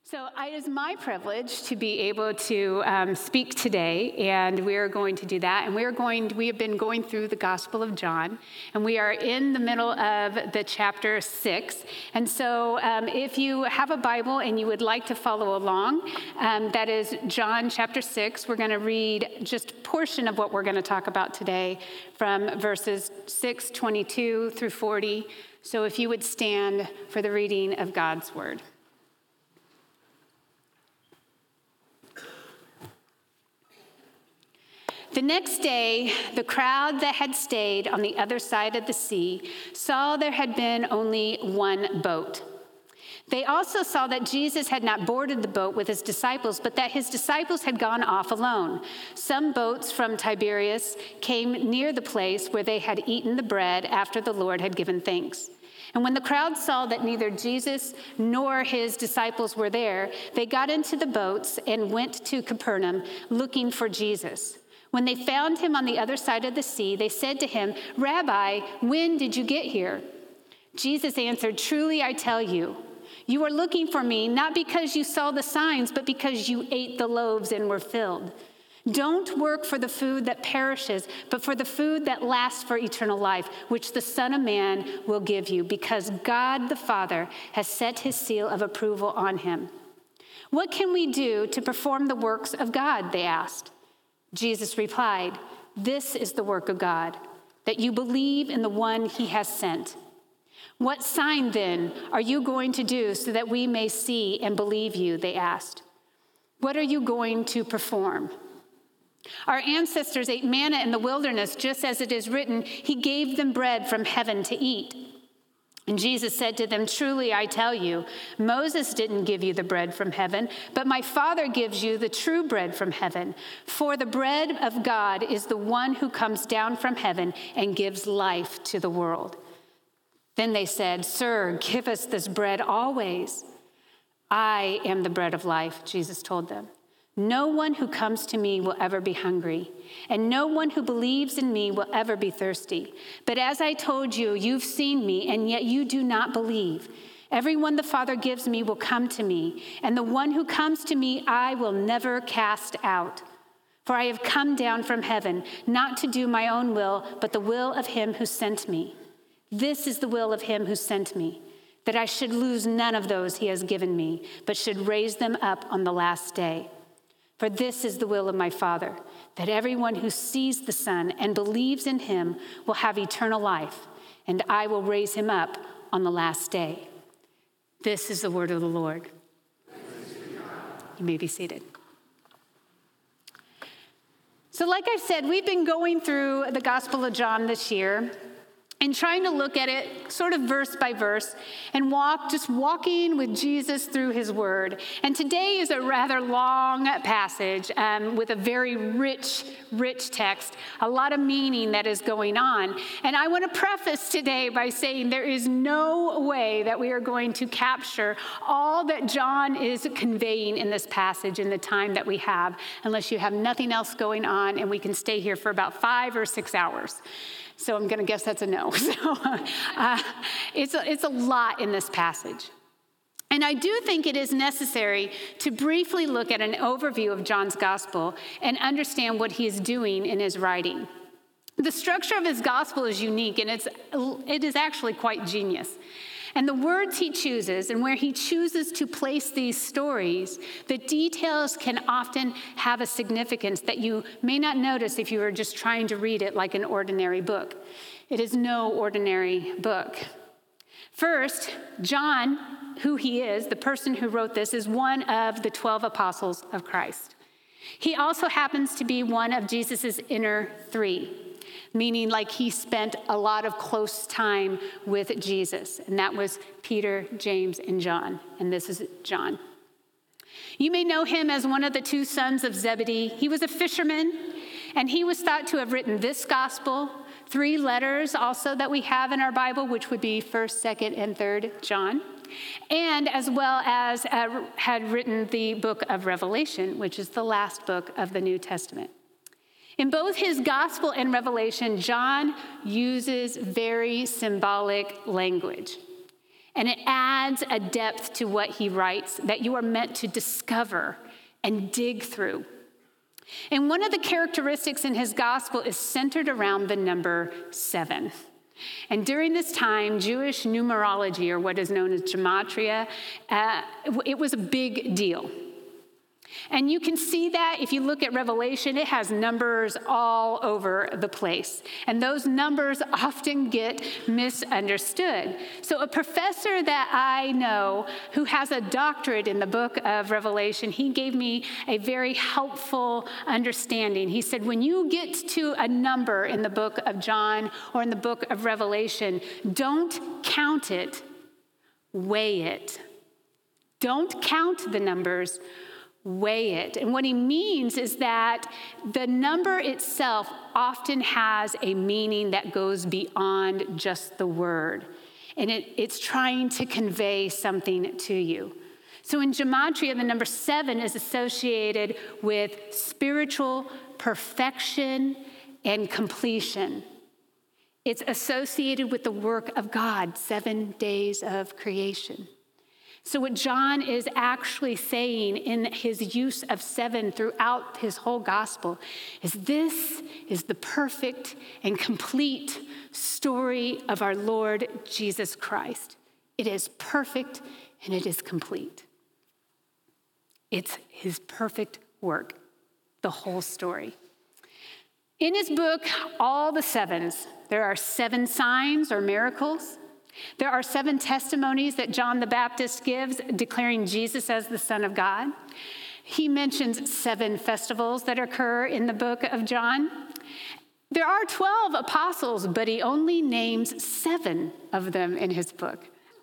So it is my privilege to be able to speak today, and we are going to do that. And we have been going through the Gospel of John, and we are in the middle of the chapter 6. And so if you have a Bible and you would like to follow along, that is John chapter 6. We're going to read just a portion of what we're going to talk about today from verses 6:22 through 40. So if you would stand for the reading of God's word. The next day, the crowd that had stayed on the other side of the sea saw there had been only one boat. They also saw that Jesus had not boarded the boat with his disciples, but that his disciples had gone off alone. Some boats from Tiberias came near the place where they had eaten the bread after the Lord had given thanks. And when the crowd saw that neither Jesus nor his disciples were there, they got into the boats and went to Capernaum looking for Jesus. When they found him on the other side of the sea, they said to him, "Rabbi, when did you get here?" Jesus answered, "Truly I tell you, you are looking for me not because you saw the signs, but because you ate the loaves and were filled. Don't work for the food that perishes, but for the food that lasts for eternal life, which the Son of Man will give you, because God the Father has set his seal of approval on him." "What can we do to perform the works of God?" they asked. Jesus replied, "This is the work of God, that you believe in the one he has sent. What sign, then, are you going to do so that we may see and believe you?" they asked. "What are you going to perform?" "Our ancestors ate manna in the wilderness, just as it is written, he gave them bread from heaven to eat." And Jesus said to them, "Truly I tell you, Moses didn't give you the bread from heaven, but my Father gives you the true bread from heaven. For the bread of God is the one who comes down from heaven and gives life to the world." Then they said, "Sir, give us this bread always." "I am the bread of life," Jesus told them. "No one who comes to me will ever be hungry, and no one who believes in me will ever be thirsty. But as I told you, you've seen me, and yet you do not believe. Everyone the Father gives me will come to me, and the one who comes to me I will never cast out. For I have come down from heaven, not to do my own will, but the will of him who sent me. This is the will of him who sent me, that I should lose none of those he has given me, but should raise them up on the last day. For this is the will of my Father, that everyone who sees the Son and believes in him will have eternal life, and I will raise him up on the last day." This is the word of the Lord. You may be seated. So like I said, we've been going through the Gospel of John this year and trying to look at it sort of verse by verse and walking with Jesus through his word. And today is a rather long passage with a very rich text, a lot of meaning that is going on. And I want to preface today by saying there is no way that we are going to capture all that John is conveying in this passage in the time that we have, unless you have nothing else going on and we can stay here for about 5 or 6 hours. So I'm going to guess that's a no. So it's a lot in this passage. And I do think it is necessary to briefly look at an overview of John's gospel and understand what he is doing in his writing. The structure of his gospel is unique, and it is actually quite genius. And the words he chooses and where he chooses to place these stories, the details can often have a significance that you may not notice if you are just trying to read it like an ordinary book. It is no ordinary book. First, John, who he is, the person who wrote this, is one of the 12 apostles of Christ. He also happens to be one of Jesus's inner three, meaning like he spent a lot of close time with Jesus. And that was Peter, James, and John. And this is John. You may know him as one of the 2 sons of Zebedee. He was a fisherman, and he was thought to have written this gospel, 3 letters also that we have in our Bible, which would be 1st, 2nd, and 3rd John, and as well as had written the book of Revelation, which is the last book of the New Testament. In both his gospel and Revelation, John uses very symbolic language. And it adds a depth to what he writes that you are meant to discover and dig through. And one of the characteristics in his gospel is centered around the number 7. And during this time, Jewish numerology, or what is known as gematria, it was a big deal. And you can see that if you look at Revelation, it has numbers all over the place. And those numbers often get misunderstood. So a professor that I know who has a doctorate in the book of Revelation, he gave me a very helpful understanding. He said, when you get to a number in the book of John or in the book of Revelation, don't count it, weigh it. Don't count the numbers, weigh it. And what he means is that the number itself often has a meaning that goes beyond just the word. And it's trying to convey something to you. So in gematria, the number 7 is associated with spiritual perfection and completion. It's associated with the work of God, 7 days of creation. So what John is actually saying in his use of 7 throughout his whole gospel is this is the perfect and complete story of our Lord Jesus Christ. It is perfect and it is complete. It's his perfect work, the whole story. In his book, All the Sevens, there are 7 signs or miracles. There are 7 testimonies that John the Baptist gives, declaring Jesus as the Son of God. He mentions 7 festivals that occur in the book of John. There are 12 apostles, but he only names 7 of them in his book.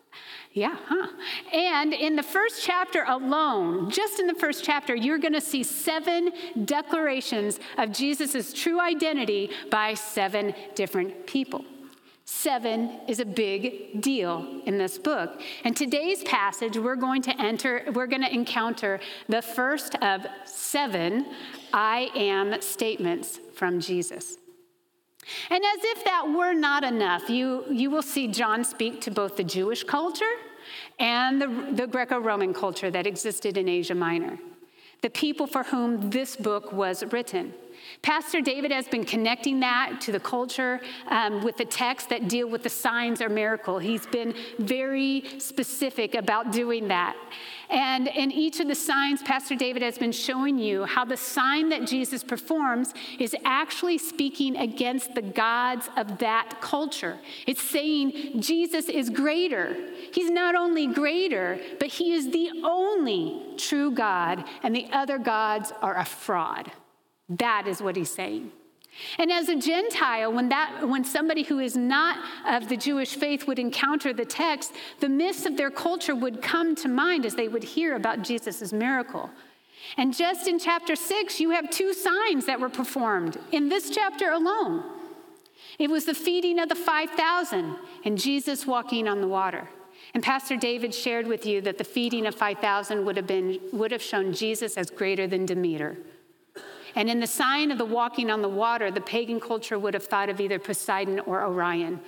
And in the first chapter alone, just in the first chapter, you're going to see 7 declarations of Jesus' true identity by 7 different people. 7 is a big deal in this book. And today's passage, we're going to encounter the first of 7 I am statements from Jesus. And as if that were not enough, you will see John speak to both the Jewish culture and the Greco-Roman culture that existed in Asia Minor, the people for whom this book was written. Pastor David has been connecting that to the culture with the texts that deal with the signs or miracle. He's been very specific about doing that. And in each of the signs, Pastor David has been showing you how the sign that Jesus performs is actually speaking against the gods of that culture. It's saying Jesus is greater. He's not only greater, but he is the only true God, and the other gods are a fraud. That is what he's saying. And as a Gentile, when somebody who is not of the Jewish faith would encounter the text, the myths of their culture would come to mind as they would hear about Jesus' miracle. And just in chapter 6, you have 2 signs that were performed in this chapter alone. It was the feeding of the 5,000 and Jesus walking on the water. And Pastor David shared with you that the feeding of 5,000 would have shown Jesus as greater than Demeter. And in the sign of the walking on the water, the pagan culture would have thought of either Poseidon or Orion.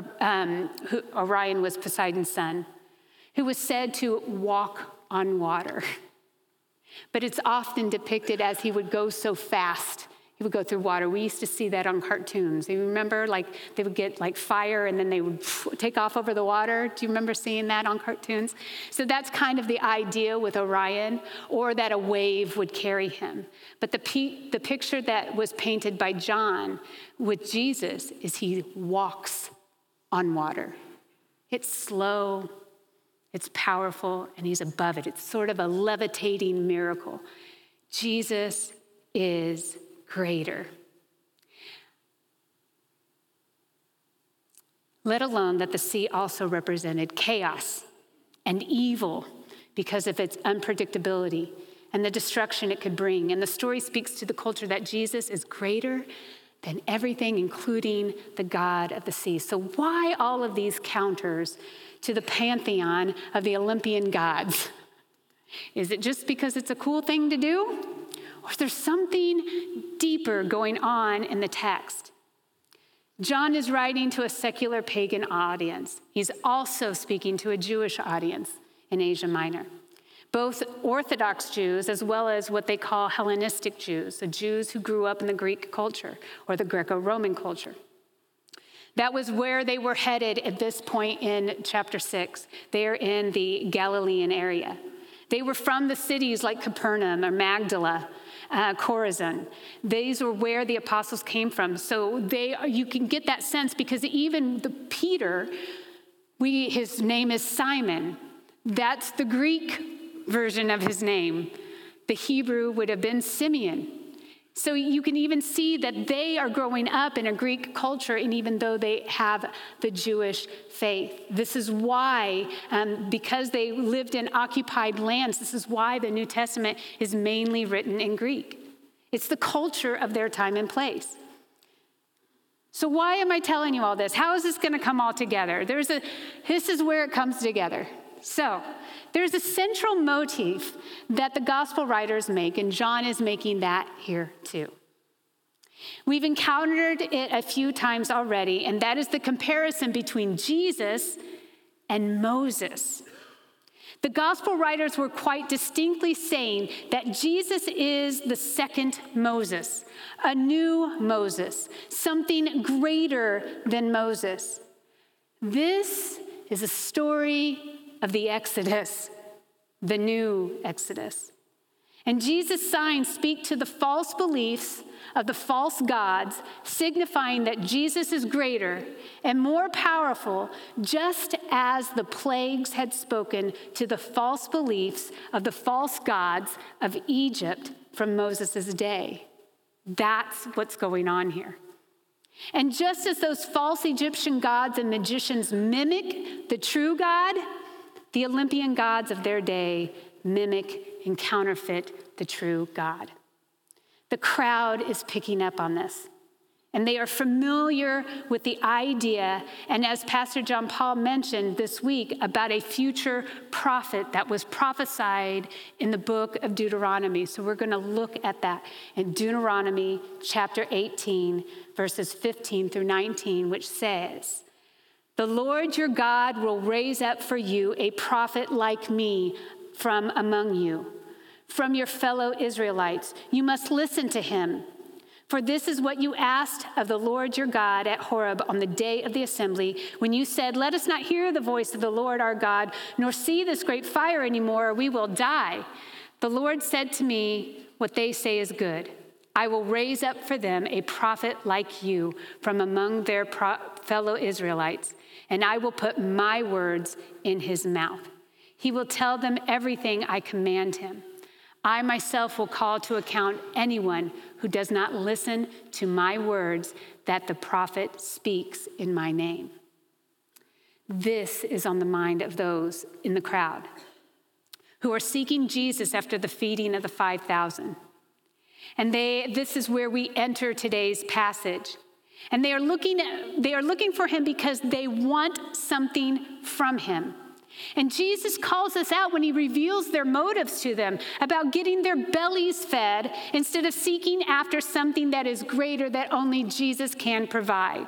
Orion was Poseidon's son, who was said to walk on water. But it's often depicted as he would go so fast, he would go through water. We used to see that on cartoons. You remember, they would get fire and then they would take off over the water. Do you remember seeing that on cartoons? So that's kind of the idea with Orion, or that a wave would carry him. But the picture that was painted by John with Jesus is he walks on water. It's slow, it's powerful, and he's above it. It's sort of a levitating miracle. Jesus is greater. Let alone that the sea also represented chaos and evil because of its unpredictability and the destruction it could bring. And the story speaks to the culture that Jesus is greater than everything, including the God of the sea. So why all of these counters to the pantheon of the Olympian gods? Is it just because it's a cool thing to do? Or is there something deeper going on in the text? John is writing to a secular pagan audience. He's also speaking to a Jewish audience in Asia Minor, both Orthodox Jews as well as what they call Hellenistic Jews, the Jews who grew up in the Greek culture or the Greco-Roman culture. That was where they were headed at this point in chapter 6. They're in the Galilean area. They were from the cities like Capernaum or Magdala, Chorazin. These were where the apostles came from. So you can get that sense because even Peter, his name is Simon. That's the Greek version of his name. The Hebrew would have been Simeon. So you can even see that they are growing up in a Greek culture, and even though they have the Jewish faith. This is why, because they lived in occupied lands, this is why the New Testament is mainly written in Greek. It's the culture of their time and place. So why am I telling you all this? How is this going to come all together? This is where it comes together. So there's a central motif that the gospel writers make, and John is making that here too. We've encountered it a few times already, and that is the comparison between Jesus and Moses. The gospel writers were quite distinctly saying that Jesus is the second Moses, a new Moses, something greater than Moses. This is a story of the Exodus, the new Exodus. And Jesus' signs speak to the false beliefs of the false gods, signifying that Jesus is greater and more powerful, just as the plagues had spoken to the false beliefs of the false gods of Egypt from Moses' day. That's what's going on here. And just as those false Egyptian gods and magicians mimic the true God, the Olympian gods of their day mimic and counterfeit the true God. The crowd is picking up on this, and they are familiar with the idea, and as Pastor John Paul mentioned this week, about a future prophet that was prophesied in the book of Deuteronomy. So we're going to look at that in Deuteronomy chapter 18, verses 15 through 19, which says, "The Lord your God will raise up for you a prophet like me from among you, from your fellow Israelites. You must listen to him. For this is what you asked of the Lord your God at Horeb on the day of the assembly, when you said, 'Let us not hear the voice of the Lord our God, nor see this great fire anymore, or we will die.' The Lord said to me, 'What they say is good. I will raise up for them a prophet like you from among their fellow Israelites, and I will put my words in his mouth. He will tell them everything I command him. I myself will call to account anyone who does not listen to my words that the prophet speaks in my name.'" This is on the mind of those in the crowd who are seeking Jesus after the feeding of the 5,000. And this is where we enter today's passage. And they are looking for him because they want something from him. And Jesus calls us out when he reveals their motives to them about getting their bellies fed instead of seeking after something that is greater that only Jesus can provide.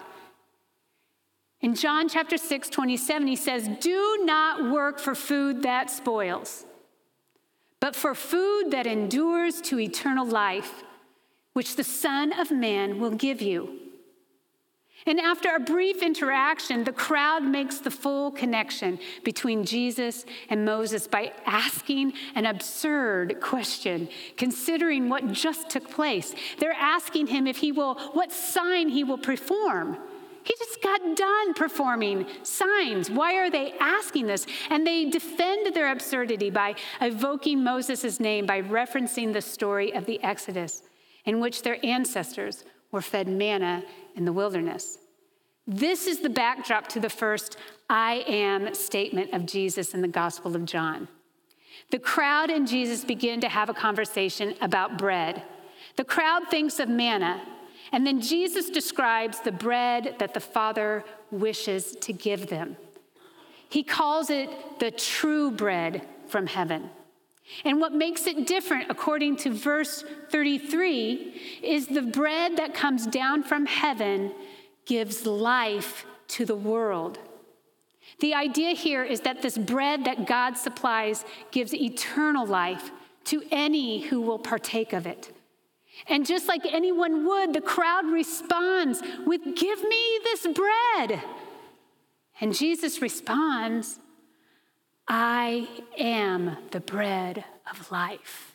In John chapter 6:27, he says, "Do not work for food that spoils, but for food that endures to eternal life, which the Son of Man will give you." And after a brief interaction, the crowd makes the full connection between Jesus and Moses by asking an absurd question, considering what just took place. They're asking him what sign he will perform. He just got done performing signs. Why are they asking this? And they defend their absurdity by evoking Moses' name, by referencing the story of the Exodus, in which their ancestors were fed manna in the wilderness. This is the backdrop to the first "I am" statement of Jesus in the Gospel of John. The crowd and Jesus begin to have a conversation about bread. The crowd thinks of manna, and then Jesus describes the bread that the Father wishes to give them. He calls it the true bread from heaven. And what makes it different, according to verse 33, is the bread that comes down from heaven gives life to the world. The idea here is that this bread that God supplies gives eternal life to any who will partake of it. And just like anyone would, the crowd responds with, "Give me this bread." And Jesus responds, "I am the bread of life."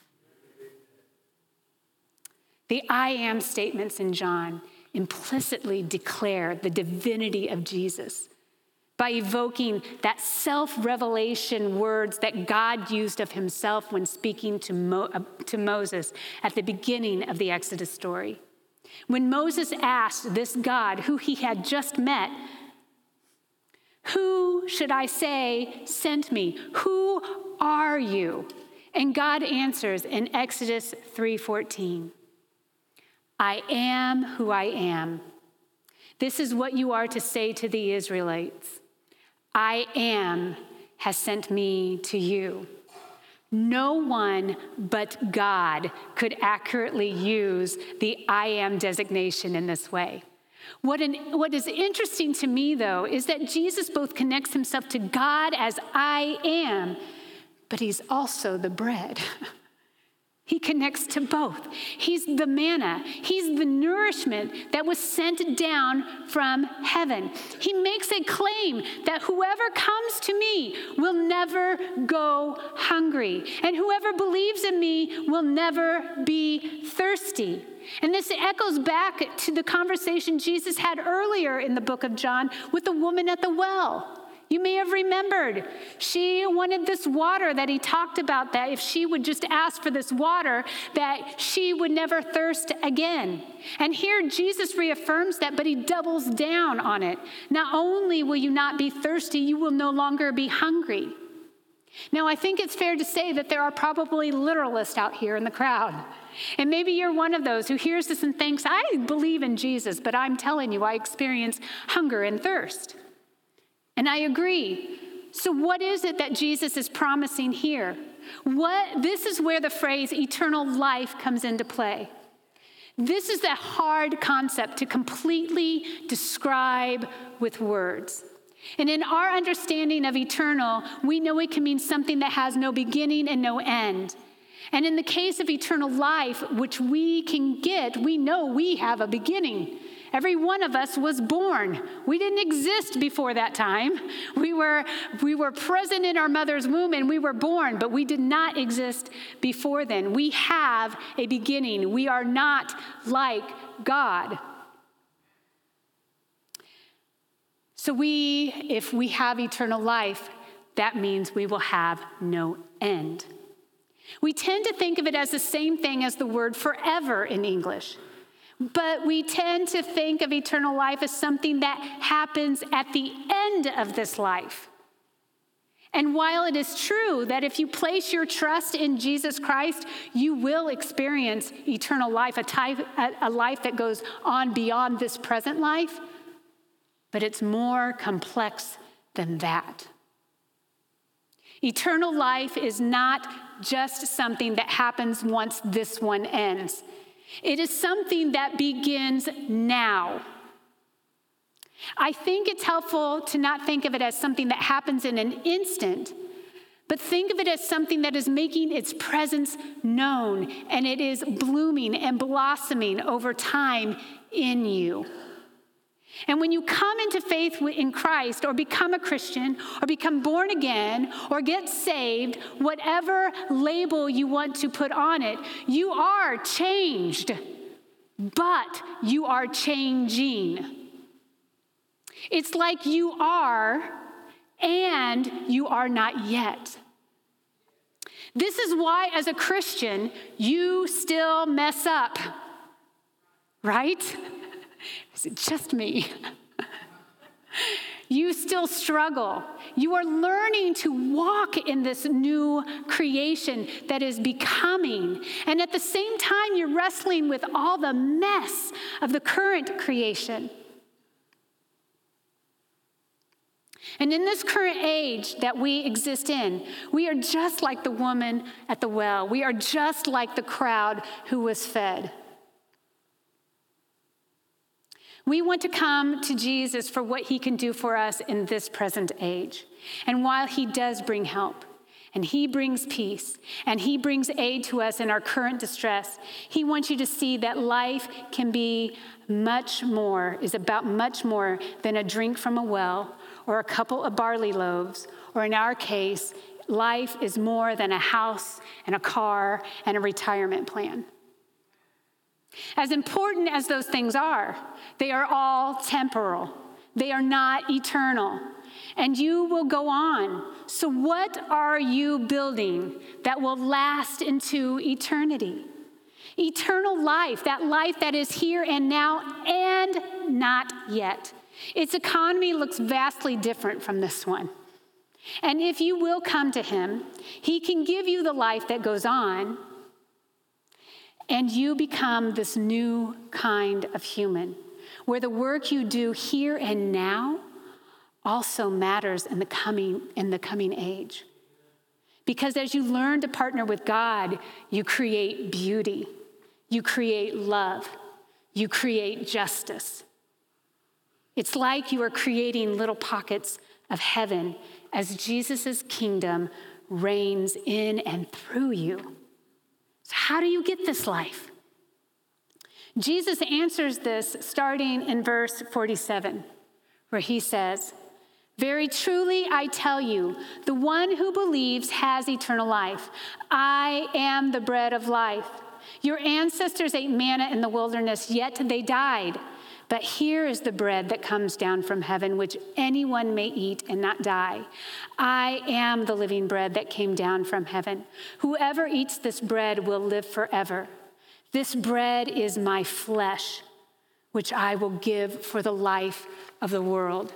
The "I am" statements in John implicitly declare the divinity of Jesus by evoking that self-revelation words that God used of himself when speaking to Moses at the beginning of the Exodus story. When Moses asked this God, who he had just met, "Who should I say sent me? Who are you?" And God answers in Exodus 3:14, "I am who I am. This is what you are to say to the Israelites. I am has sent me to you." No one but God could accurately use the "I am" designation in this way. What is interesting to me, though, is that Jesus both connects himself to God as "I am," but he's also the bread. He connects to both. He's the manna. He's the nourishment that was sent down from heaven. He makes a claim that whoever comes to me will never go hungry, and whoever believes in me will never be thirsty. And this echoes back to the conversation Jesus had earlier in the book of John with the woman at the well. You may have remembered. She wanted this water that he talked about, that if she would just ask for this water, that she would never thirst again. And here Jesus reaffirms that, but he doubles down on it. Not only will you not be thirsty, you will no longer be hungry. Now, I think it's fair to say that there are probably literalists out here in the crowd. And maybe you're one of those who hears this and thinks, "I believe in Jesus, but I'm telling you, I experience hunger and thirst." And I agree. So what is it that Jesus is promising here? This is where the phrase eternal life comes into play. This is a hard concept to completely describe with words. And in our understanding of eternal, we know it can mean something that has no beginning and no end. And in the case of eternal life, which we can get, we know we have a beginning. Every one of us was born. We didn't exist before that time. We were present in our mother's womb and we were born, but we did not exist before then. We have a beginning. We are not like God. So if we have eternal life, that means we will have no end. We tend to think of it as the same thing as the word forever in English. But we tend to think of eternal life as something that happens at the end of this life. And while it is true that if you place your trust in Jesus Christ, you will experience eternal life, a life that goes on beyond this present life, but it's more complex than that. Eternal life is not just something that happens once this one ends. It is something that begins now. I think it's helpful to not think of it as something that happens in an instant, but think of it as something that is making its presence known, and it is blooming and blossoming over time in you. And when you come into faith in Christ, or become a Christian, or become born again, or get saved, whatever label you want to put on it, you are changed, but you are changing. It's like you are, and you are not yet. This is why, as a Christian, you still mess up, right? Is it just me? You still struggle. You are learning to walk in this new creation that is becoming. And at the same time, you're wrestling with all the mess of the current creation. And in this current age that we exist in, we are just like the woman at the well. We are just like the crowd who was fed. We want to come to Jesus for what he can do for us in this present age. And while he does bring help, and he brings peace, and he brings aid to us in our current distress, he wants you to see that life can be is about much more than a drink from a well or a couple of barley loaves, or in our case, life is more than a house and a car and a retirement plan. As important as those things are, they are all temporal. They are not eternal. And you will go on. So what are you building that will last into eternity? Eternal life, that life that is here and now and not yet. Its economy looks vastly different from this one. And if you will come to him, he can give you the life that goes on, and you become this new kind of human, where the work you do here and now also matters in the coming age. Because as you learn to partner with God, you create beauty, you create love, you create justice. It's like you are creating little pockets of heaven as Jesus' kingdom reigns in and through you. So how do you get this life? Jesus answers this starting in verse 47, where he says, "Very truly I tell you, the one who believes has eternal life. I am the bread of life. Your ancestors ate manna in the wilderness, yet they died. But here is the bread that comes down from heaven, which anyone may eat and not die. I am the living bread that came down from heaven. Whoever eats this bread will live forever. This bread is my flesh, which I will give for the life of the world."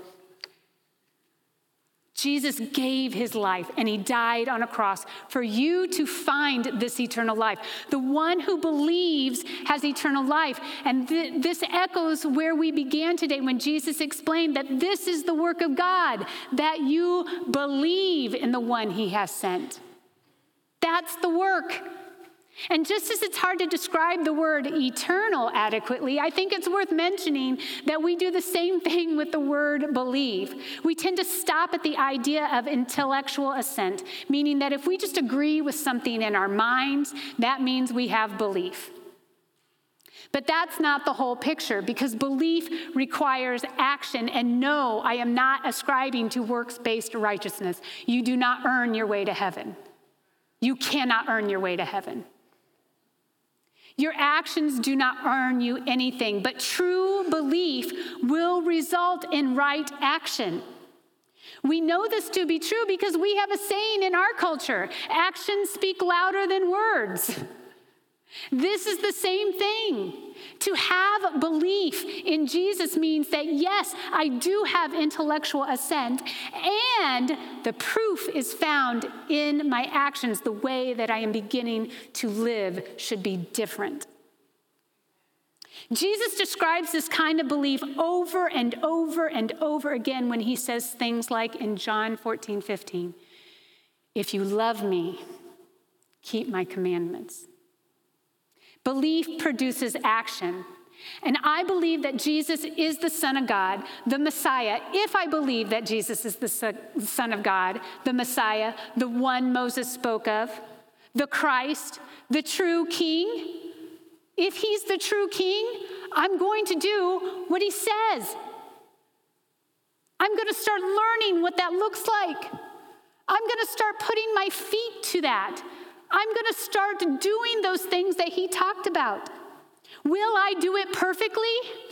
Jesus gave his life, and he died on a cross for you to find this eternal life. The one who believes has eternal life. And this echoes where we began today when Jesus explained that this is the work of God, that you believe in the one he has sent. That's the work. And just as it's hard to describe the word eternal adequately, I think it's worth mentioning that we do the same thing with the word believe. We tend to stop at the idea of intellectual assent, meaning that if we just agree with something in our minds, that means we have belief. But that's not the whole picture, because belief requires action. And no, I am not ascribing to works-based righteousness. You do not earn your way to heaven. You cannot earn your way to heaven. Your actions do not earn you anything, but true belief will result in right action. We know this to be true because we have a saying in our culture: actions speak louder than words. This is the same thing. To have belief in Jesus means that, yes, I do have intellectual assent, and the proof is found in my actions. The way that I am beginning to live should be different. Jesus describes this kind of belief over and over and over again when he says things like in John 14:15, "If you love me, keep my commandments." Belief produces action. And I believe that Jesus is the Son of God, the Messiah. If I believe that Jesus is the Son of God, the Messiah, the one Moses spoke of, the Christ, the true King, if he's the true King, I'm going to do what he says. I'm going to start learning what that looks like. I'm going to start putting my feet to that. I'm going to start doing those things that he talked about. Will I do it perfectly?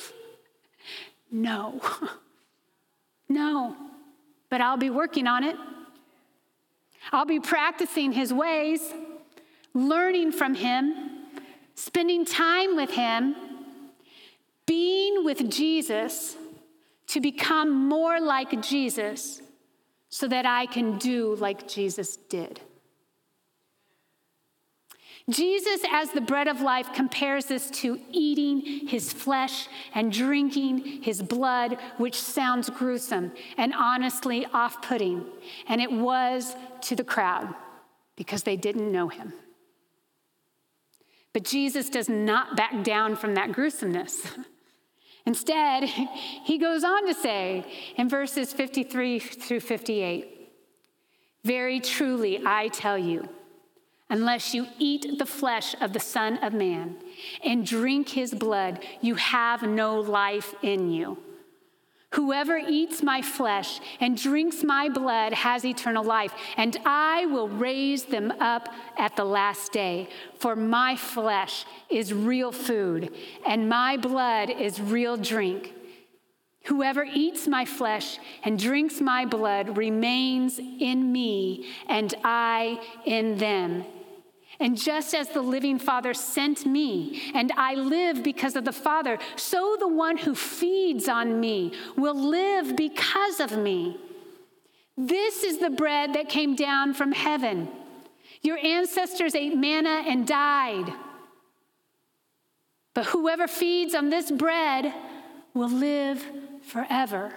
No. No. But I'll be working on it. I'll be practicing his ways, learning from him, spending time with him, being with Jesus to become more like Jesus so that I can do like Jesus did. Jesus, as the bread of life, compares this to eating his flesh and drinking his blood, which sounds gruesome and honestly off-putting. And it was to the crowd because they didn't know him. But Jesus does not back down from that gruesomeness. Instead, he goes on to say in verses 53 through 58, "Very truly, I tell you, unless you eat the flesh of the Son of Man and drink his blood, you have no life in you. Whoever eats my flesh and drinks my blood has eternal life, and I will raise them up at the last day. For my flesh is real food, and my blood is real drink. Whoever eats my flesh and drinks my blood remains in me, and I in them. And just as the living Father sent me, and I live because of the Father, so the one who feeds on me will live because of me. This is the bread that came down from heaven. Your ancestors ate manna and died. But whoever feeds on this bread will live forever."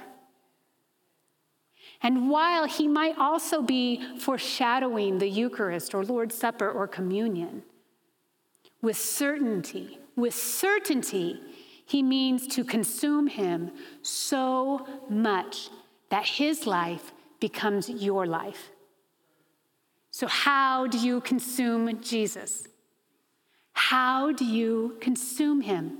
And while he might also be foreshadowing the Eucharist or Lord's Supper or communion, with certainty, he means to consume him so much that his life becomes your life. So how do you consume Jesus? How do you consume him?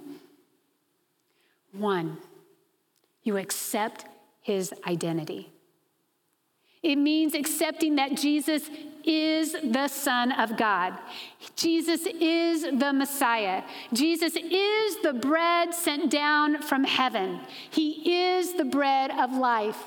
1, you accept his identity. It means accepting that Jesus is the Son of God. Jesus is the Messiah. Jesus is the bread sent down from heaven. He is the bread of life.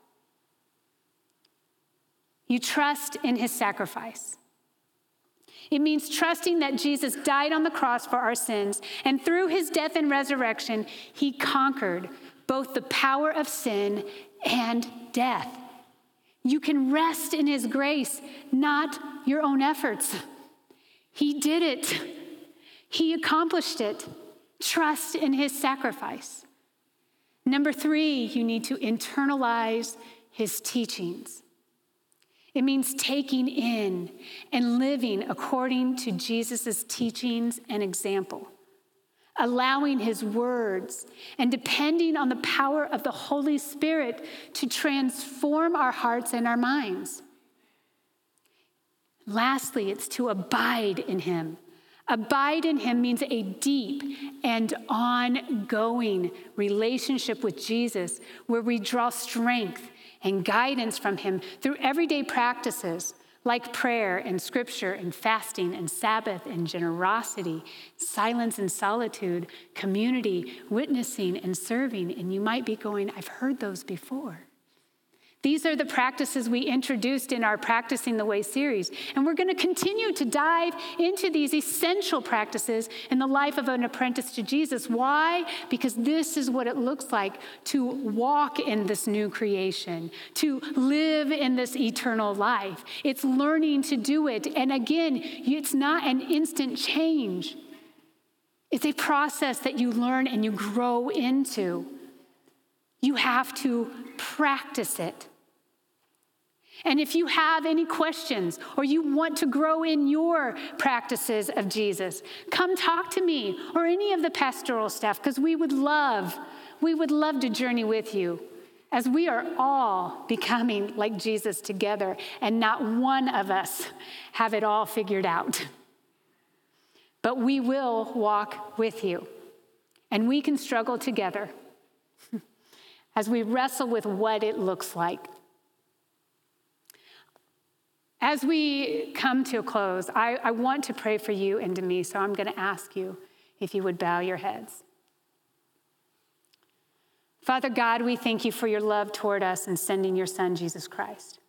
You trust in his sacrifice. It means trusting that Jesus died on the cross for our sins, and through his death and resurrection, he conquered both the power of sin and death. You can rest in his grace, not your own efforts. He did it. He accomplished it. Trust in his sacrifice. 3, you need to internalize his teachings. It means taking in and living according to Jesus' teachings and example, allowing his words and depending on the power of the Holy Spirit to transform our hearts and our minds. Lastly, it's to abide in him. Abide in him means a deep and ongoing relationship with Jesus where we draw strength and guidance from him through everyday practices like prayer and scripture and fasting and Sabbath and generosity, silence and solitude, community, witnessing and serving. And you might be going, I've heard those before. These are the practices we introduced in our Practicing the Way series. And we're going to continue to dive into these essential practices in the life of an apprentice to Jesus. Why? Because this is what it looks like to walk in this new creation, to live in this eternal life. It's learning to do it. And again, it's not an instant change. It's a process that you learn and you grow into. You have to practice it. And if you have any questions or you want to grow in your practices of Jesus, come talk to me or any of the pastoral staff, because we would love to journey with you as we are all becoming like Jesus together and not one of us have it all figured out. But we will walk with you and we can struggle together as we wrestle with what it looks like. As we come to a close, I want to pray for you and to me, so I'm going to ask you if you would bow your heads. Father God, we thank you for your love toward us in sending your Son, Jesus Christ.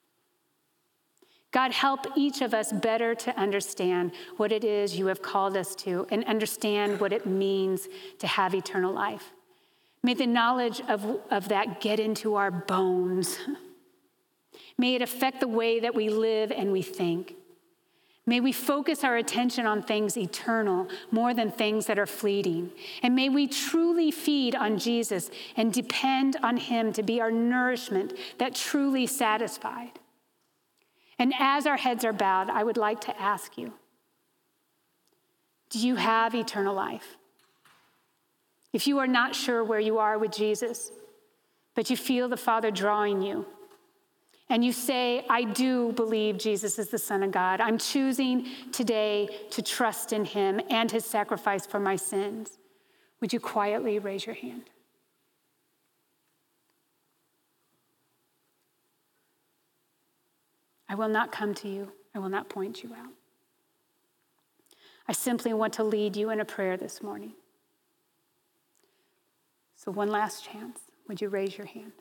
God, help each of us better to understand what it is you have called us to and understand what it means to have eternal life. May the knowledge of that get into our bones. May it affect the way that we live and we think. May we focus our attention on things eternal more than things that are fleeting. And may we truly feed on Jesus and depend on him to be our nourishment that truly satisfied. And as our heads are bowed, I would like to ask you, do you have eternal life? If you are not sure where you are with Jesus, but you feel the Father drawing you, and you say, I do believe Jesus is the Son of God. I'm choosing today to trust in him and his sacrifice for my sins. Would you quietly raise your hand? I will not come to you. I will not point you out. I simply want to lead you in a prayer this morning. So one last chance. Would you raise your hand?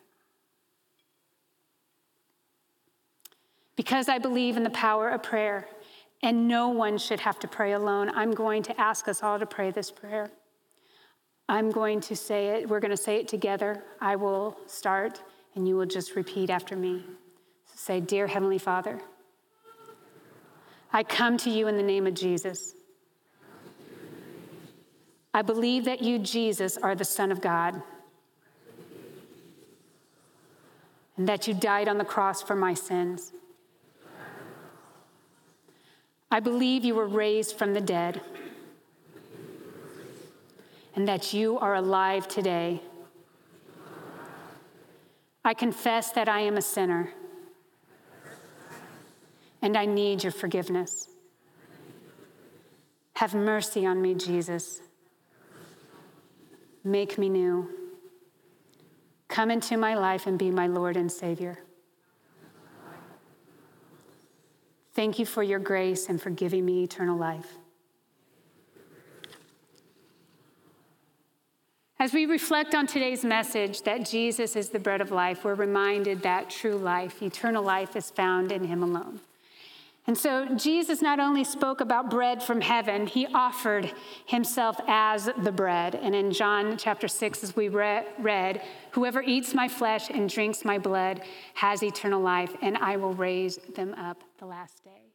Because I believe in the power of prayer, and no one should have to pray alone, I'm going to ask us all to pray this prayer. I'm going to say it. We're going to say it together. I will start, and you will just repeat after me. So say, Dear Heavenly Father, I come to you in the name of Jesus. I believe that you, Jesus, are the Son of God, and that you died on the cross for my sins. I believe you were raised from the dead, and that you are alive today. I confess that I am a sinner, and I need your forgiveness. Have mercy on me, Jesus. Make me new. Come into my life and be my Lord and Savior. Thank you for your grace and for giving me eternal life. As we reflect on today's message that Jesus is the bread of life, we're reminded that true life, eternal life, is found in him alone. And so Jesus not only spoke about bread from heaven, he offered himself as the bread. And in John chapter 6, as we read, whoever eats my flesh and drinks my blood has eternal life, and I will raise them up the last day.